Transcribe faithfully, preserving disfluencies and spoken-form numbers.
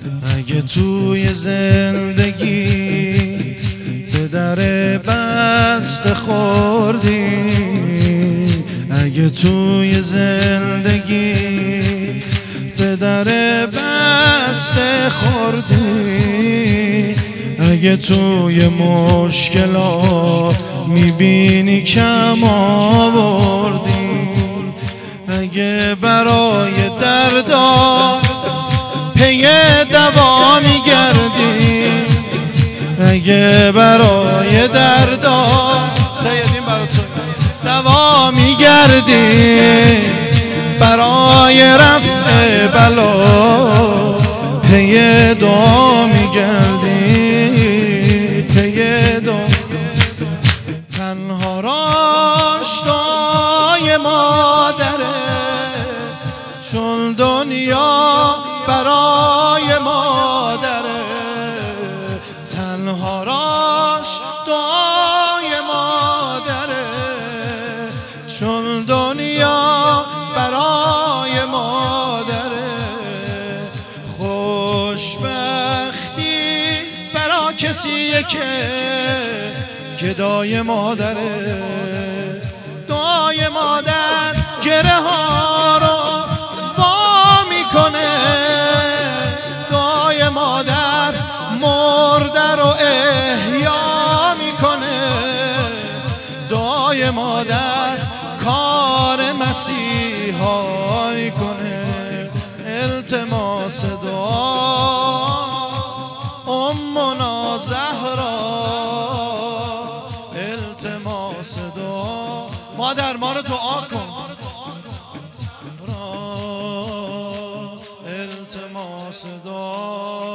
اگه توی زندگی به در بسته خوردی، اگه توی زندگی به در بسته خوردی، اگه توی مشکلات میبینی کم آوردی، اگه برای دردات پی دوا میگردی، اگه برای دردات سیدین برای تو دوا میگردی، برای رفع بلا پی دعا میگردی، پی دعا. تنها راشتای مادره، چون دنیا برای مادره، تنها راشتای مادره، چون دنیا برای مادره. خوشبختی برا کسیه که گدای مادره، دعای مادر گره ها رو وا میکنه، دعای مادر مرده رو احیا میکنه، دعای مادر کار مسیحایی کنه. التماس دعا امنا زهرا، التماس دعا مادر ما رو دعا کن، التماس دعا